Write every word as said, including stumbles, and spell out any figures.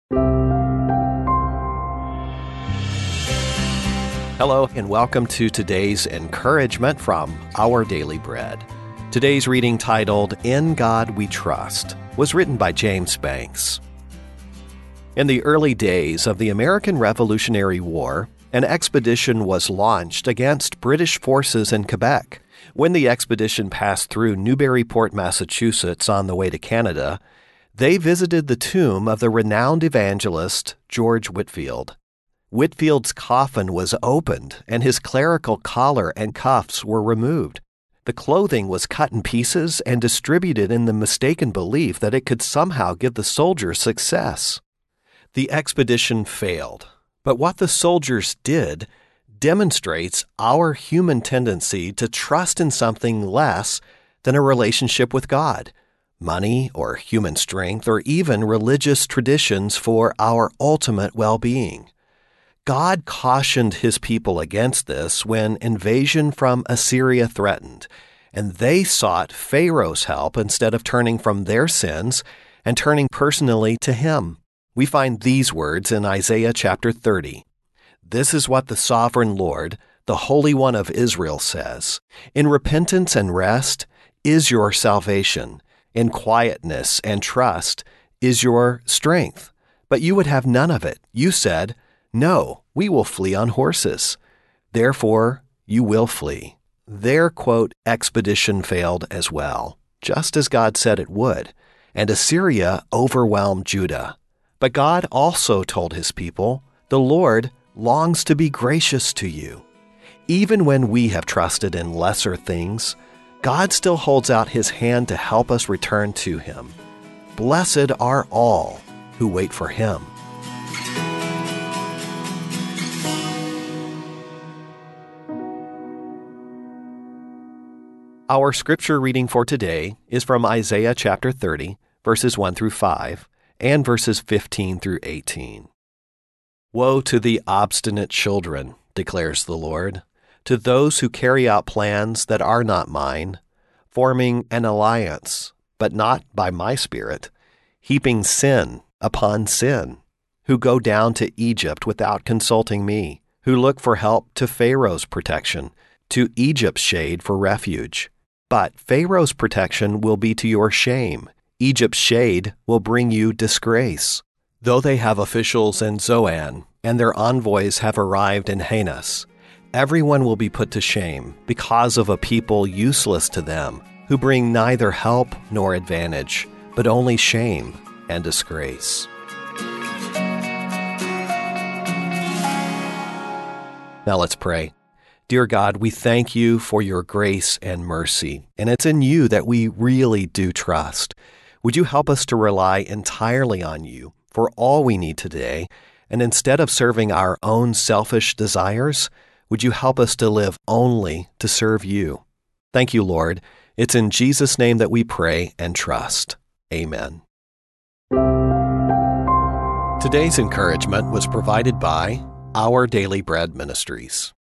Hello, and welcome to today's encouragement from Our Daily Bread. Today's reading, titled In God We Trust, was written by James Banks. In the early days of the American Revolutionary War, an expedition was launched against British forces in Quebec. When the expedition passed through Newburyport, Massachusetts on the way to Canada, they visited the tomb of the renowned evangelist George Whitefield. Whitefield's coffin was opened, and his clerical collar and cuffs were removed. The clothing was cut in pieces and distributed in the mistaken belief that it could somehow give the soldiers success. The expedition failed, but what the soldiers did demonstrates our human tendency to trust in something less than a relationship with God, money or human strength, or even religious traditions for our ultimate well-being. God cautioned his people against this when invasion from Assyria threatened, and they sought Pharaoh's help instead of turning from their sins and turning personally to him. We find these words in Isaiah chapter thirty. This is what the sovereign Lord, the Holy One of Israel, says: In repentance and rest is your salvation. In quietness and trust is your strength. But you would have none of it. You said, No, we will flee on horses. Therefore, you will flee. Their, quote, expedition failed as well, just as God said it would, and Assyria overwhelmed Judah. But God also told his people, The Lord longs to be gracious to you. Even when we have trusted in lesser things, God still holds out his hand to help us return to him. Blessed are all who wait for him. Our scripture reading for today is from Isaiah chapter thirty, verses one through five, and verses fifteen through eighteen. Woe to the obstinate children, declares the Lord, to those who carry out plans that are not mine, forming an alliance, but not by my spirit, heaping sin upon sin, who go down to Egypt without consulting me, who look for help to Pharaoh's protection, to Egypt's shade for refuge. But Pharaoh's protection will be to your shame. Egypt's shade will bring you disgrace. Though they have officials in Zoan, and their envoys have arrived in Hanes, everyone will be put to shame because of a people useless to them, who bring neither help nor advantage, but only shame and disgrace. Now let's pray. Dear God, we thank you for your grace and mercy, and it's in you that we really do trust. Would you help us to rely entirely on you for all we need today, and instead of serving our own selfish desires, would you help us to live only to serve you? Thank you, Lord. It's in Jesus' name that we pray and trust. Amen. Today's encouragement was provided by Our Daily Bread Ministries.